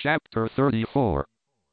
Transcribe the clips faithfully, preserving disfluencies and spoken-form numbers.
Chapter thirty-four.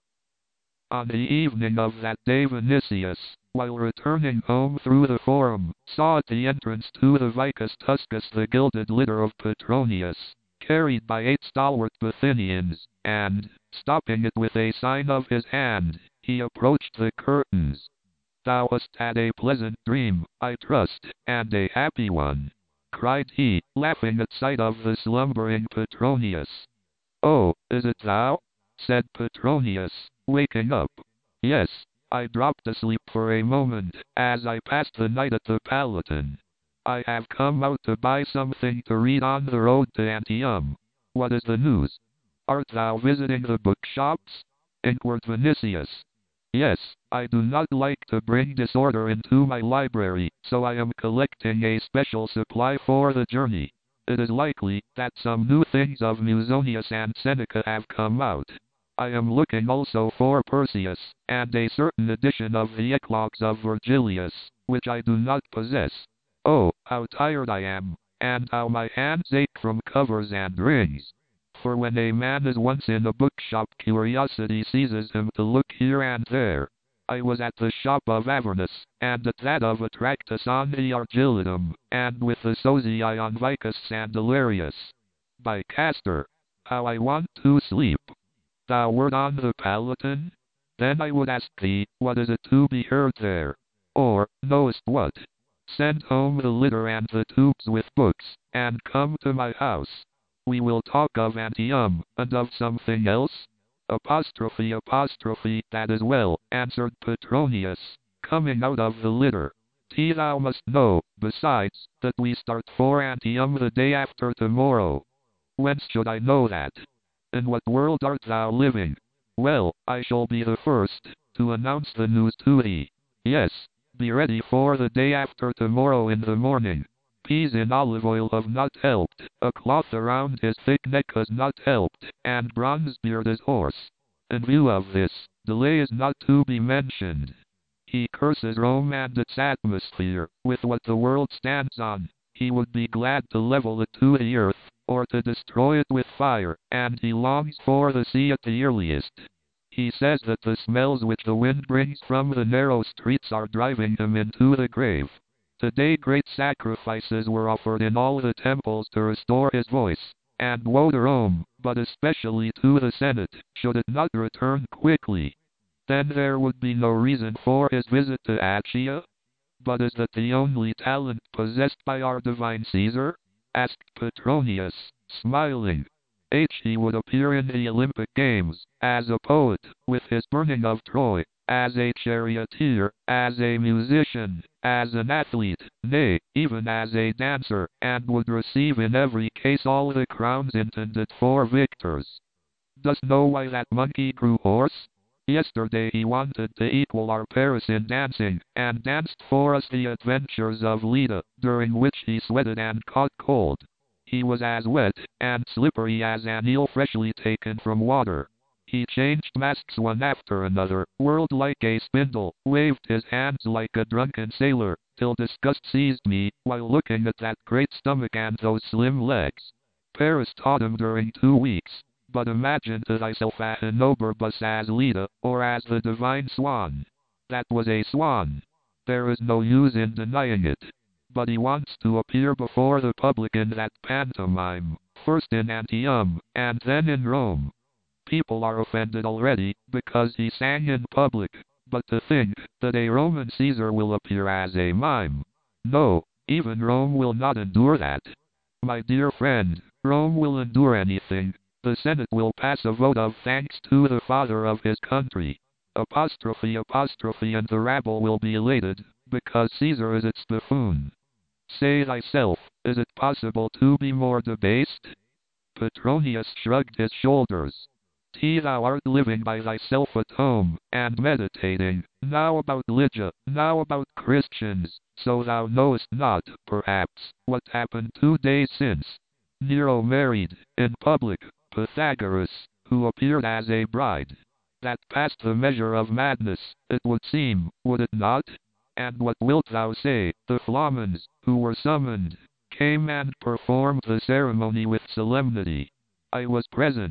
On the evening of that day Vinicius, while returning home through the Forum, saw at the entrance to the Vicus Tuscus the gilded litter of Petronius, carried by eight stalwart Bithynians, and, stopping it with a sign of his hand, he approached the curtains. "Thou hast had a pleasant dream, I trust, and a happy one," cried he, laughing at sight of the slumbering Petronius. "Oh, is it thou?" said Petronius, waking up. "Yes, I dropped asleep for a moment, as I passed the night at the Palatine. I have come out to buy something to read on the road to Antium. What is the news? Art thou visiting the bookshops?" inquired Vinicius. "Yes, I do not like to bring disorder into my library, so I am collecting a special supply for the journey. It is likely that some new things of Musonius and Seneca have come out. I am looking also for Persius, and a certain edition of the Eclogues of Virgilius, which I do not possess. Oh, how tired I am, and how my hands ache from covers and rings. For when a man is once in a bookshop, curiosity seizes him to look here and there. I was at the shop of Avernus, and at that of Atractus on the Argilidum, and with the Sozii on Vicus Sandalarius. By Castor, how I want to sleep. Thou wert on the Palatine? Then I would ask thee, what is it to be heard there? Or, knowest what? Send home the litter and the tubes with books, and come to my house. We will talk of Antium, and of something else? Apostrophe, apostrophe, that is well, answered Petronius, coming out of the litter. T thou must know, besides, that we start for Antium the day after tomorrow. Whence should I know that? In what world art thou living? Well, I shall be the first to announce the news to thee. Yes, be ready for the day after tomorrow in the morning. Peas in olive oil have not helped, a cloth around his thick neck has not helped, and Bronzebeard is hoarse. In view of this, delay is not to be mentioned. He curses Rome and its atmosphere, with what the world stands on. He would be glad to level it to the earth, or to destroy it with fire, and he longs for the sea at the earliest. He says that the smells which the wind brings from the narrow streets are driving him into the grave. Today great sacrifices were offered in all the temples to restore his voice, and woe to Rome, but especially to the Senate, should it not return quickly. Then there would be no reason for his visit to Accia? But is that the only talent possessed by our divine Caesar? Asked Petronius, smiling. H. He would appear in the Olympic Games, as a poet, with his burning of Troy, as a charioteer, as a musician, as an athlete, nay, even as a dancer, and would receive in every case all the crowns intended for victors. Dost know why that monkey grew hoarse? Yesterday he wanted to equal our Paris in dancing, and danced for us the adventures of Leda, during which he sweated and caught cold. He was as wet and slippery as an eel freshly taken from water. He changed masks one after another, whirled like a spindle, waved his hands like a drunken sailor, till disgust seized me, while looking at that great stomach and those slim legs. Paris taught him during two weeks. But imagine to thyself a Henoberbus as Leda, or as the divine swan. That was a swan. There is no use in denying it. But he wants to appear before the public in that pantomime, first in Antium, and then in Rome. People are offended already, because he sang in public, but to think that a Roman Caesar will appear as a mime. No, even Rome will not endure that. My dear friend, Rome will endure anything. The Senate will pass a vote of thanks to the father of his country. Apostrophe, apostrophe, and the rabble will be elated, because Caesar is its buffoon. Say thyself, is it possible to be more debased? Petronius shrugged his shoulders. T thou art living by thyself at home, and meditating, now about Lygia, now about Christians, so thou knowest not, perhaps, what happened two days since. Nero married, in public, Pythagoras, who appeared as a bride. That passed the measure of madness, it would seem, would it not? And what wilt thou say? The Flamens, who were summoned, came and performed the ceremony with solemnity. I was present.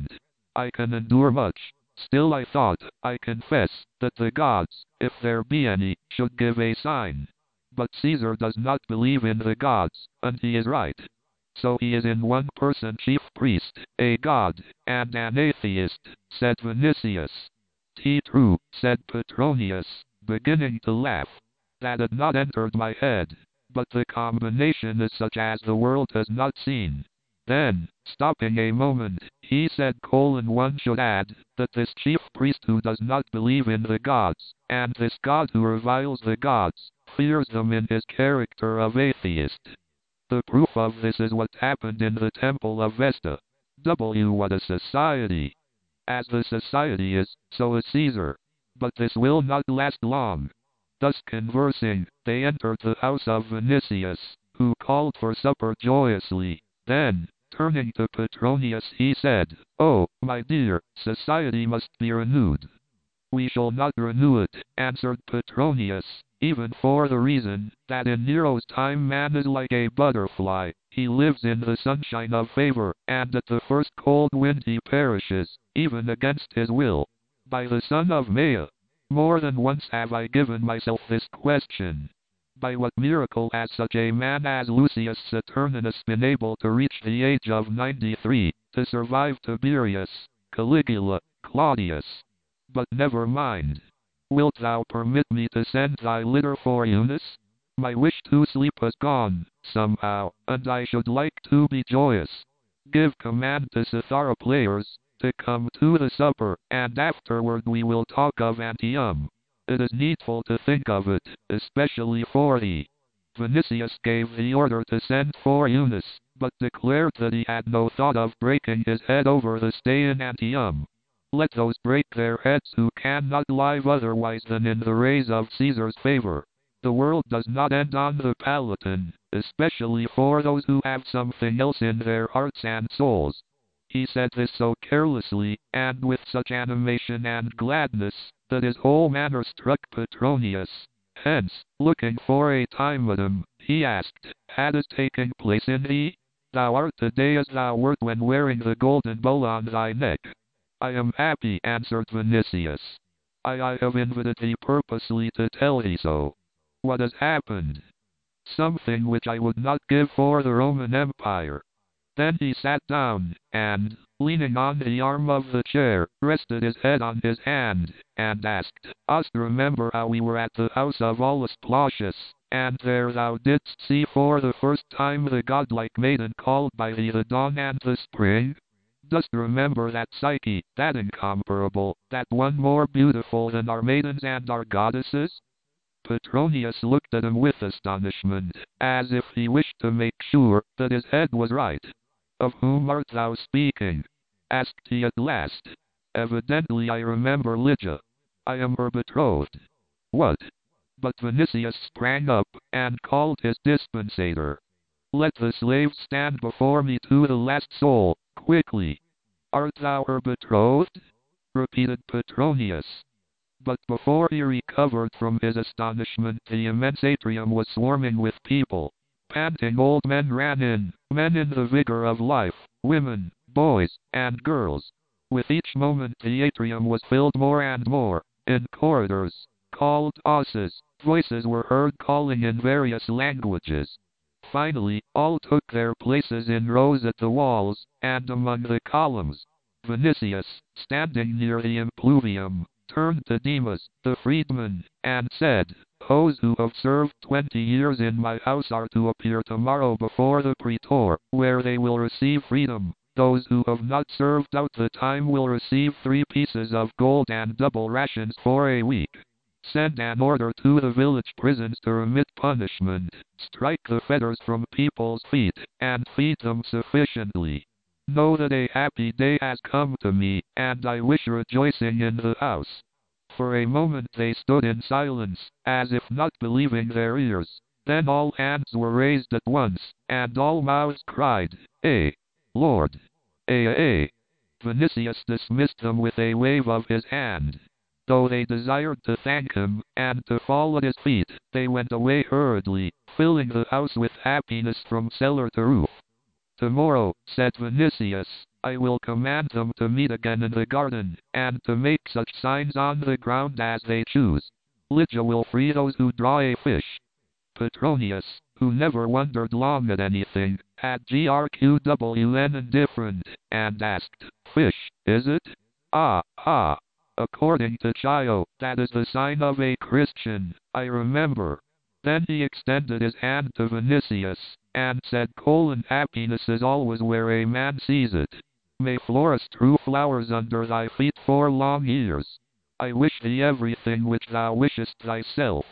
I can endure much. Still I thought, I confess, that the gods, if there be any, should give a sign. But Caesar does not believe in the gods, and he is right. So he is in one person chief priest, a god, and an atheist, said Vinicius. "T true," said Petronius, beginning to laugh. "That had not entered my head. But the combination is such as the world has not seen." Then, stopping a moment, he said colon one should add, that this chief priest who does not believe in the gods, and this god who reviles the gods, fears them in his character of atheist. The proof of this is what happened in the temple of Vesta. W. What a society! As the society is, so is Caesar. But this will not last long. Thus conversing, they entered the house of Vinicius, who called for supper joyously. Then, turning to Petronius, he said, "Oh, my dear, society must be renewed." "We shall not renew it," answered Petronius, "even for the reason that in Nero's time man is like a butterfly. He lives in the sunshine of favor, and at the first cold wind he perishes, even against his will. By the son of Maia, more than once have I given myself this question. By what miracle has such a man as Lucius Saturninus been able to reach the age of ninety-three, to survive Tiberius, Caligula, Claudius? But never mind. Wilt thou permit me to send thy litter for Eunice? My wish to sleep has gone, somehow, and I should like to be joyous. Give command to Cithara players, to come to the supper, and afterward we will talk of Antium. It is needful to think of it, especially for thee." Vinicius gave the order to send for Eunice, but declared that he had no thought of breaking his head over the stay in Antium. Let those break their heads who cannot live otherwise than in the rays of Caesar's favor. The world does not end on the Palatine, especially for those who have something else in their hearts and souls. He said this so carelessly, and with such animation and gladness, that his whole manner struck Petronius. Hence, looking for a time at him, he asked, "Had it taken place in thee? Thou art today as thou wert when wearing the golden bowl on thy neck." "I am happy," answered Vinicius. I, I have invited thee purposely to tell thee so." "What has happened?" "Something which I would not give for the Roman Empire." Then he sat down, and, leaning on the arm of the chair, rested his head on his hand, and asked, "Us remember how we were at the house of Aulus Plautius, and there thou didst see for the first time the godlike maiden called by thee the Dawn and the Spring? Dost remember that Psyche, that incomparable, that one more beautiful than our maidens and our goddesses?" Petronius looked at him with astonishment, as if he wished to make sure that his head was right. "Of whom art thou speaking?" asked he at last. "Evidently I remember Lygia. I am her betrothed." "What?" But Vinicius sprang up, and called his dispensator. "Let the slaves stand before me to the last soul, quickly." "Art thou her betrothed?" repeated Petronius. But before he recovered from his astonishment, the immense atrium was swarming with people. Panting old men ran in, men in the vigor of life, women, boys, and girls. With each moment the atrium was filled more and more. In corridors, called houses, voices were heard calling in various languages. Finally, all took their places in rows at the walls, and among the columns. Vinicius, standing near the impluvium, turned to Demas, the freedman, and said, "Those who have served twenty years in my house are to appear tomorrow before the praetor, where they will receive freedom. Those who have not served out the time will receive three pieces of gold and double rations for a week. Send an order to the village prisons to remit punishment, strike the fetters from people's feet, and feed them sufficiently. Know that a happy day has come to me, and I wish rejoicing in the house." For a moment they stood in silence, as if not believing their ears. Then all hands were raised at once, and all mouths cried, "Eh, Lord! Eh, eh." Vinicius dismissed them with a wave of his hand. Though they desired to thank him, and to fall at his feet, they went away hurriedly, filling the house with happiness from cellar to roof. "Tomorrow," said Vinicius, I will command them to meet again in the garden, and to make such signs on the ground as they choose. Lygia will free those who draw a fish. Petronius, who never wondered long at anything, had grqwn indifferent, and asked, Fish, is it? Ah, ah. According to Chio, that is the sign of a Christian, I remember. Then he extended his hand to Vinicius, and said colon happiness is always where a man sees it. May Florus strew flowers under thy feet for long years. I wish thee everything which thou wishest thyself.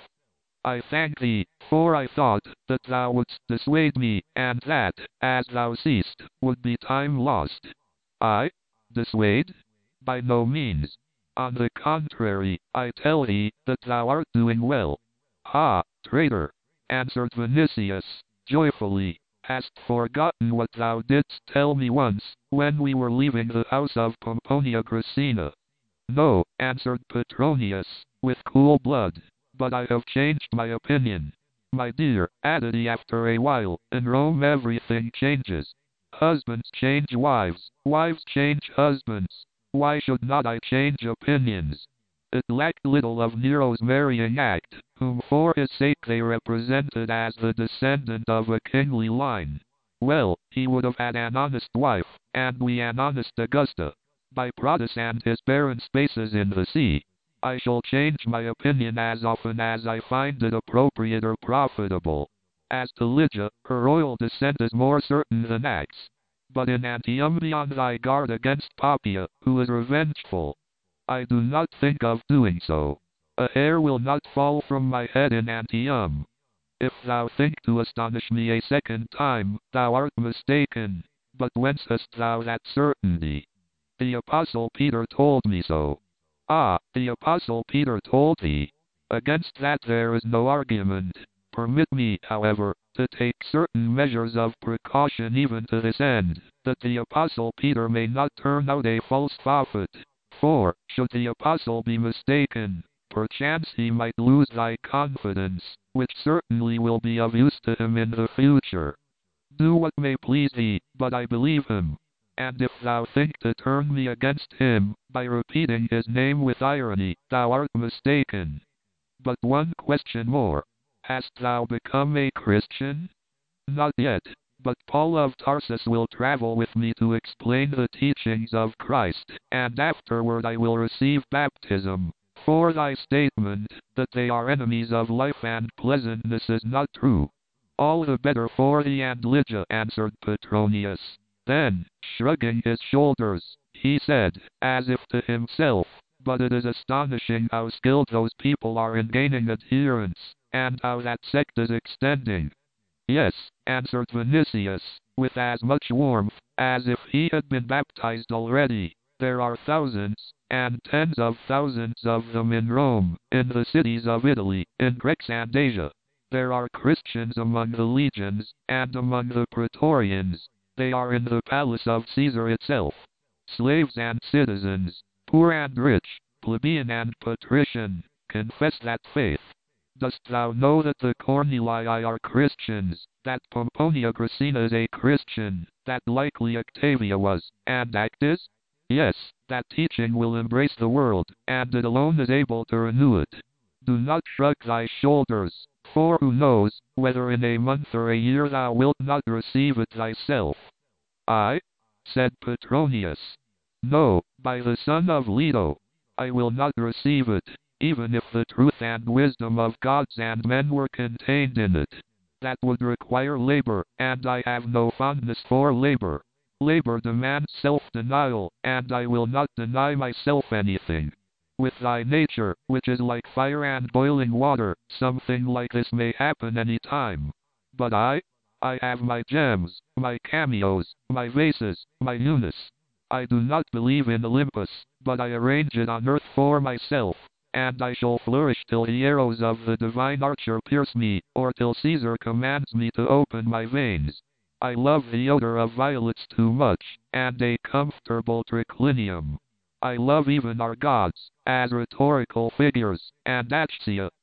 I thank thee, for I thought that thou wouldst dissuade me, and that, as thou seest, would be time lost. I? Dissuade? By no means. On the contrary, I tell thee that thou art doing well. Ha, traitor! Answered Vinicius, joyfully. Hast forgotten what thou didst tell me once, when we were leaving the house of Pomponia Graecina? No, answered Petronius, with cool blood. But I have changed my opinion. My dear, added he after a while, in Rome everything changes. Husbands change wives, wives change husbands. Why should not I change opinions? It lacked little of Nero's marrying act, whom for his sake they represented as the descendant of a kingly line. Well, he would have had an honest wife, and we an honest Augusta. By Protus and his barren spaces in the sea. I shall change my opinion as often as I find it appropriate or profitable. As to Lygia, her royal descent is more certain than acts. But in Antium be on thy guard against Poppaea, who is revengeful. I do not think of doing so. A hair will not fall from my head in Antium. If thou think to astonish me a second time, thou art mistaken. But whence hast thou that certainty? The Apostle Peter told me so. Ah, the Apostle Peter told thee. Against that there is no argument. Permit me, however, to take certain measures of precaution even to this end, that the Apostle Peter may not turn out a false prophet. For, should the Apostle be mistaken, perchance he might lose thy confidence, which certainly will be of use to him in the future. Do what may please thee, but I believe him. And if thou think to turn me against him, by repeating his name with irony, thou art mistaken. But one question more. Hast thou become a Christian? Not yet, but Paul of Tarsus will travel with me to explain the teachings of Christ, and afterward I will receive baptism. For thy statement, that they are enemies of life and pleasantness is not true. All the better for thee and Lygia, answered Petronius. Then, shrugging his shoulders, he said, as if to himself, but it is astonishing how skilled those people are in gaining adherents, and how that sect is extending. Yes, answered Vinicius, with as much warmth, as if he had been baptized already. There are thousands, and tens of thousands of them in Rome, in the cities of Italy, in Greece and Asia. There are Christians among the legions, and among the praetorians. They are in the palace of Caesar itself. Slaves and citizens, poor and rich, plebeian and patrician, confess that faith. Dost thou know that the Cornelii are Christians, that Pomponia Graecina is a Christian, that likely Octavia was, and Actus? Yes, that teaching will embrace the world, and it alone is able to renew it. Do not shrug thy shoulders, for who knows, whether in a month or a year thou wilt not receive it thyself. I? Said Petronius. No, by the son of Leto. I will not receive it, even if the truth and wisdom of gods and men were contained in it. That would require labor, and I have no fondness for labor. Labor demands self-denial, and I will not deny myself anything. With thy nature, which is like fire and boiling water, something like this may happen any time. But I? I have my gems, my cameos, my vases, my Eunice. I do not believe in Olympus, but I arrange it on earth for myself, and I shall flourish till the arrows of the divine archer pierce me, or till Caesar commands me to open my veins. I love the odor of violets too much, and a comfortable triclinium. I love even our gods, as rhetorical figures, and Achsia,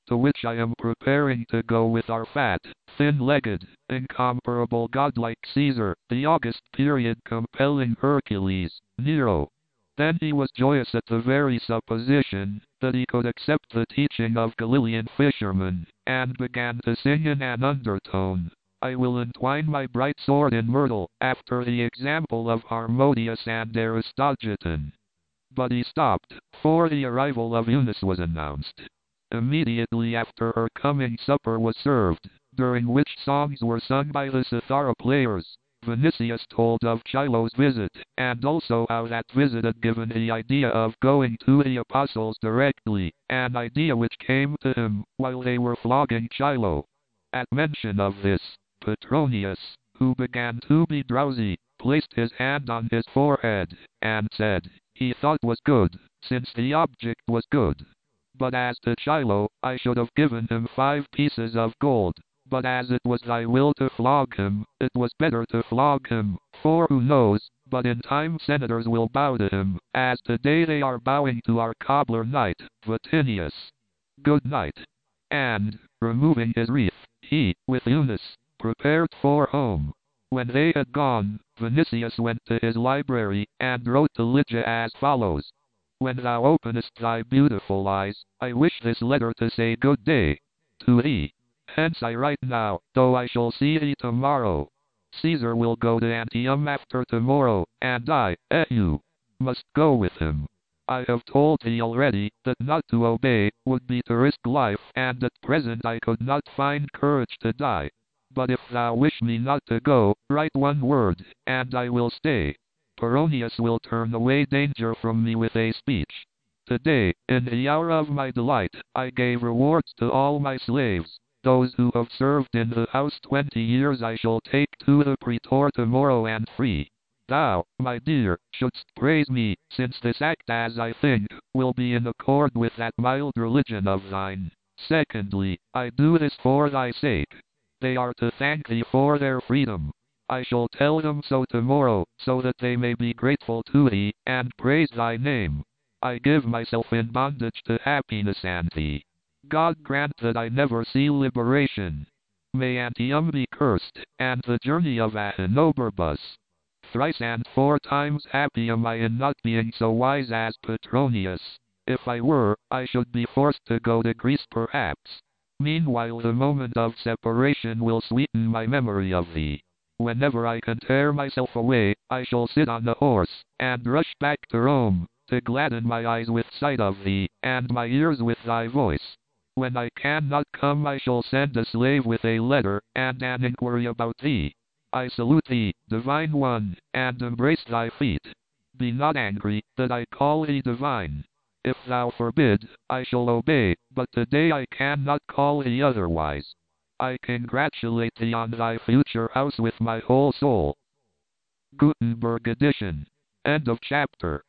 to which I am preparing to go with our fat, thin-legged, incomparable godlike Caesar, the august period compelling Hercules, Nero. Then he was joyous at the very supposition that he could accept the teaching of Galilean fishermen, and began to sing in an undertone, I will entwine my bright sword in myrtle, after the example of Harmodius and Aristogiton. But he stopped, for the arrival of Eunice was announced. Immediately after her coming supper was served, during which songs were sung by the cithara players. Vinicius told of Chilo's visit, and also how that visit had given the idea of going to the apostles directly, an idea which came to him while they were flogging Chilo. At mention of this, Petronius, who began to be drowsy, placed his hand on his forehead, and said, he thought was good, since the object was good. But as to Chilo, I should have given him five pieces of gold. But as it was thy will to flog him, it was better to flog him, for who knows, but in time senators will bow to him, as today they are bowing to our cobbler knight, Vatinius. Good night. And, removing his wreath, he, with Eunice, prepared for home. When they had gone, Vinicius went to his library, and wrote to Lygia as follows. When thou openest thy beautiful eyes, I wish this letter to say good day to thee. Hence I write now, though I shall see thee tomorrow. Caesar will go to Antium after tomorrow, and I, Eheu, must go with him. I have told thee already, that not to obey, would be to risk life, and at present I could not find courage to die. But if thou wish me not to go, write one word, and I will stay. Peronius will turn away danger from me with a speech. Today, in the hour of my delight, I gave rewards to all my slaves. Those who have served in the house twenty years I shall take to the praetor tomorrow and free. Thou, my dear, shouldst praise me, since this act, as I think, will be in accord with that mild religion of thine. Secondly, I do this for thy sake. They are to thank thee for their freedom. I shall tell them so tomorrow, so that they may be grateful to thee, and praise thy name. I give myself in bondage to happiness and thee. God grant that I never see liberation. May Antium be cursed, and the journey of Ahenobarbus. Thrice and four times happy am I in not being so wise as Petronius. If I were, I should be forced to go to Greece perhaps. Meanwhile the moment of separation will sweeten my memory of thee. Whenever I can tear myself away, I shall sit on the horse, and rush back to Rome, to gladden my eyes with sight of thee, and my ears with thy voice. When I cannot come I shall send a slave with a letter, and an inquiry about thee. I salute thee, divine one, and embrace thy feet. Be not angry, that I call thee divine. If thou forbid, I shall obey, but today I cannot call thee otherwise. I congratulate thee on thy future house with my whole soul. Gutenberg edition. End of chapter.